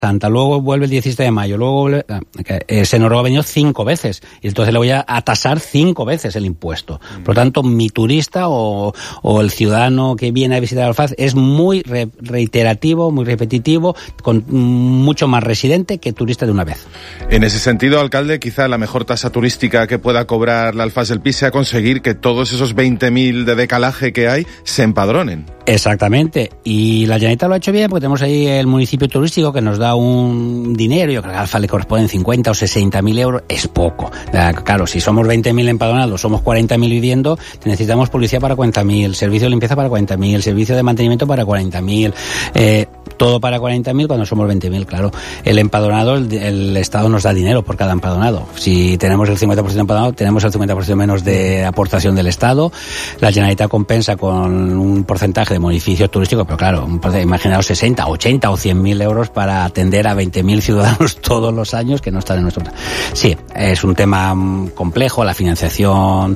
Santa, luego vuelve el 17 de mayo, luego vuelve, ese noruego ha venido 5 veces, y entonces le voy a tasar 5 veces el impuesto. Por lo tanto, mi turista o el ciudadano que viene a visitar Alfaz es muy reiterativo, muy repetitivo, con mucho más residente que turista de una vez. En ese sentido, alcalde, quizá la mejor tasa turística que pueda cobrar la Alfaz del Pi sea conseguir que todos esos 20.000 de decalaje que hay se empadronen. Exactamente, y la Generalitat lo ha hecho bien porque tenemos ahí el municipio turístico que nos da un dinero, yo creo que a Alfa le corresponden 50 o 60.000 euros, es poco. Claro, si somos 20.000 empadronados, somos 40.000 viviendo, necesitamos policía para 40.000, servicio de limpieza para 40.000, servicio de mantenimiento para 40.000, todo para 40.000 cuando somos 20.000, claro. El empadronado, el Estado nos da dinero por cada empadronado. Si tenemos el 50% de empadronado, tenemos el 50% menos de aportación del Estado. La Generalitat compensa con un porcentaje de beneficios turísticos, pero claro, imaginaos 60, 80 o 100.000 euros para atender a 20.000 ciudadanos todos los años que no están en nuestro... Sí, es un tema complejo, la financiación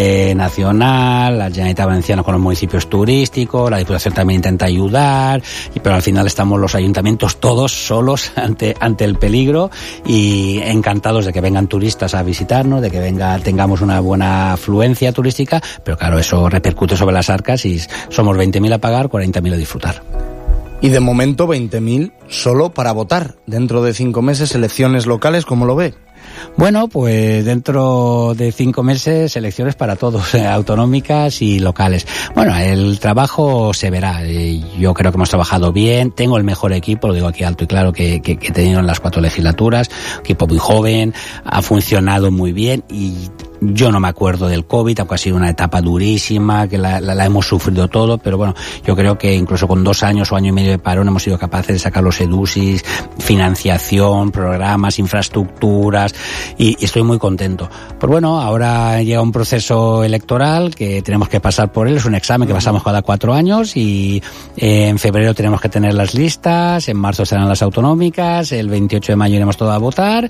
nacional, la Generalitat Valenciana con los municipios turísticos, la Diputación también intenta ayudar, pero al final estamos los ayuntamientos todos solos ante el peligro, y encantados de que vengan turistas a visitarnos, de que tengamos una buena afluencia turística, pero claro, eso repercute sobre las arcas y somos 20.000 a pagar, 40.000 a disfrutar. Y de momento 20.000 solo para votar. Dentro de 5 meses, elecciones locales, ¿cómo lo ve? Bueno, pues dentro de 5 meses elecciones para todos, autonómicas y locales. Bueno, el trabajo se verá. Yo creo que hemos trabajado bien. Tengo el mejor equipo, lo digo aquí alto y claro, que he tenido en las 4 legislaturas. Equipo muy joven, ha funcionado muy bien y yo no me acuerdo del COVID, aunque ha sido una etapa durísima, que la hemos sufrido todo, pero bueno, yo creo que incluso con 2 años o año y medio de parón hemos sido capaces de sacar los EDUSIS, financiación, programas, infraestructuras, y estoy muy contento. Pues bueno, ahora llega un proceso electoral que tenemos que pasar por él, es un examen que pasamos cada 4 años y en febrero tenemos que tener las listas, en marzo serán las autonómicas, el 28 de mayo iremos todos a votar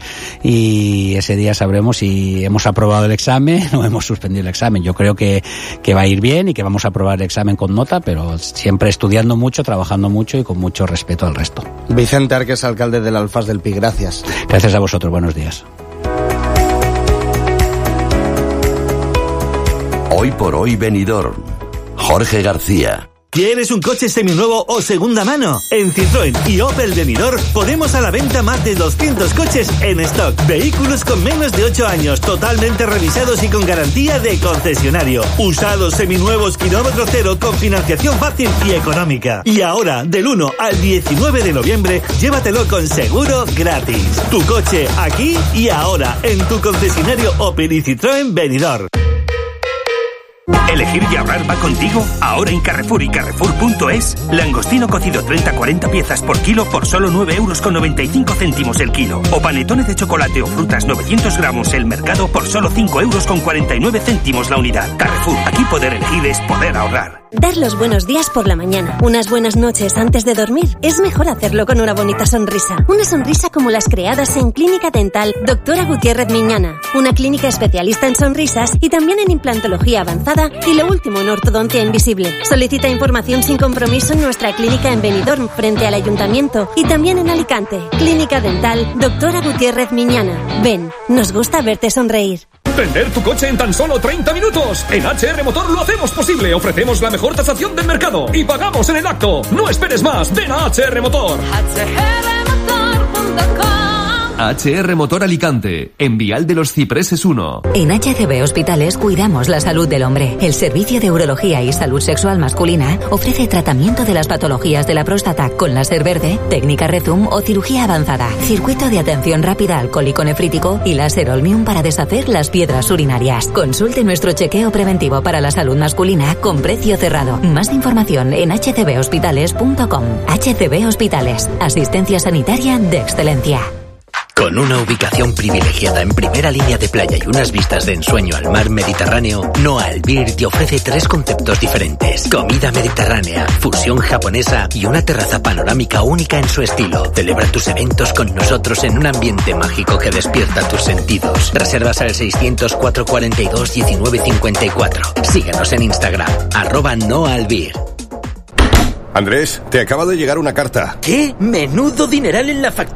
y ese día sabremos si hemos aprobado el examen o hemos suspendido el examen. Yo creo que va a ir bien y que vamos a aprobar el examen con nota, pero siempre estudiando mucho, trabajando mucho y con mucho respeto al resto. Vicente Arques, alcalde del Alfaz del Pi, gracias. Gracias a vosotros, buenos días. Hoy por hoy Benidorm. Jorge García. ¿Quieres un coche seminuevo o segunda mano? En Citroën y Opel Benidorm ponemos a la venta más de 200 coches en stock. Vehículos con menos de 8 años, totalmente revisados y con garantía de concesionario. Usados, seminuevos, kilómetro cero, con financiación fácil y económica. Y ahora, del 1 al 19 de noviembre, llévatelo con seguro gratis. Tu coche aquí y ahora en tu concesionario Opel y Citroën Benidorm. ¿Elegir y ahorrar va contigo? Ahora en Carrefour y Carrefour.es, langostino cocido 30-40 piezas por kilo por solo 9,95 € el kilo. O panetones de chocolate o frutas 900 gramos el mercado por solo 5,49 € la unidad. Carrefour, aquí poder elegir es poder ahorrar. Dar los buenos días por la mañana, unas buenas noches antes de dormir, es mejor hacerlo con una bonita sonrisa. Una sonrisa como las creadas en Clínica Dental Doctora Gutiérrez Miñana, una clínica especialista en sonrisas y también en implantología avanzada y lo último en ortodoncia invisible. Solicita información sin compromiso en nuestra clínica en Benidorm, frente al Ayuntamiento, y también en Alicante. Clínica Dental Doctora Gutiérrez Miñana. Ven, nos gusta verte sonreír. Vender tu coche en tan solo 30 minutos. En HR Motor lo hacemos posible. Ofrecemos la mejor tasación del mercado y pagamos en el acto. No esperes más. Ven a HR Motor. HR Motor Alicante, en Vial de los Cipreses 1. En HCB Hospitales cuidamos la salud del hombre. El Servicio de Urología y Salud Sexual Masculina ofrece tratamiento de las patologías de la próstata con láser verde, técnica Rezum o cirugía avanzada, circuito de atención rápida al cólico nefrítico y láser Olmium para deshacer las piedras urinarias. Consulte nuestro chequeo preventivo para la salud masculina con precio cerrado. Más información en hcbhospitales.com. HCB Hospitales, asistencia sanitaria de excelencia. Con una ubicación privilegiada en primera línea de playa y unas vistas de ensueño al mar Mediterráneo, Noa Albir te ofrece 3 conceptos diferentes. Comida mediterránea, fusión japonesa y una terraza panorámica única en su estilo. Celebra tus eventos con nosotros en un ambiente mágico que despierta tus sentidos. Reservas al 600-442-1954. Síguenos en Instagram, @Noa Albir. Andrés, te acaba de llegar una carta. ¿Qué? Menudo dineral en la factura.